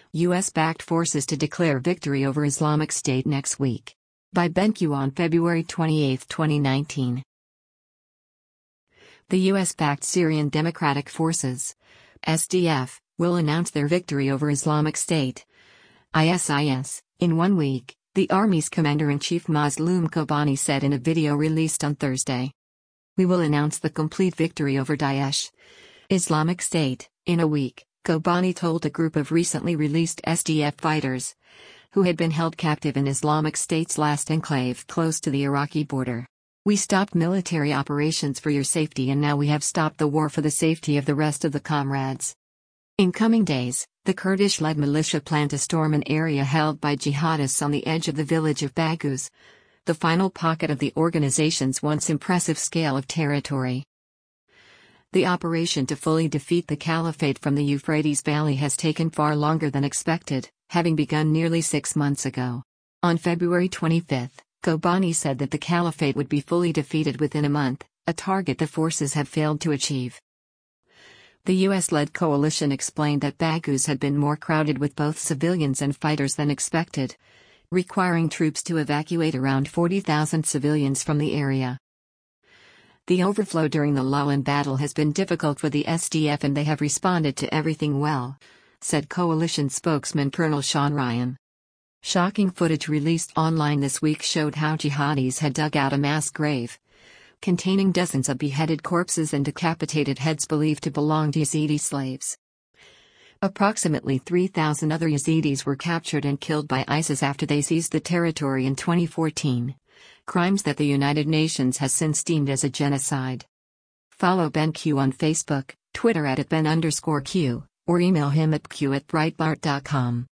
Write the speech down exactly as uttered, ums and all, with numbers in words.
U S-backed forces to declare victory over Islamic State next week. By BenQ on February twenty-eighth, twenty nineteen. The U S-backed Syrian Democratic Forces, S D F, will announce their victory over Islamic State, I S I S, in one week, the Army's Commander-in-Chief Mazloum Kobani said in a video released on Thursday. We will announce the complete victory over Daesh, Islamic State, in a week, Kobani told a group of recently released S D F fighters, who had been held captive in Islamic State's last enclave close to the Iraqi border. We stopped military operations for your safety and now we have stopped the war for the safety of the rest of the comrades. In coming days, the Kurdish-led militia plan to storm an area held by jihadists on the edge of the village of Baghouz, the final pocket of the organization's once impressive scale of territory. The operation to fully defeat the caliphate from the Euphrates Valley has taken far longer than expected, having begun nearly six months ago. On February twenty-fifth, Kobani said that the caliphate would be fully defeated within a month, a target the forces have failed to achieve. The U S-led coalition explained that Baghouz had been more crowded with both civilians and fighters than expected, requiring troops to evacuate around forty thousand civilians from the area. The overflow during the lull in battle has been difficult for the S D F and they have responded to everything well, said coalition spokesman Colonel Sean Ryan. Shocking footage released online this week showed how jihadis had dug out a mass grave, containing dozens of beheaded corpses and decapitated heads believed to belong to Yazidi slaves. Approximately three thousand other Yazidis were captured and killed by ISIS after they seized the territory in twenty fourteen. Crimes that the United Nations has since deemed as a genocide. Follow BenQ on Facebook, Twitter at Ben underscore Q, or email him at q at breitbart dot com.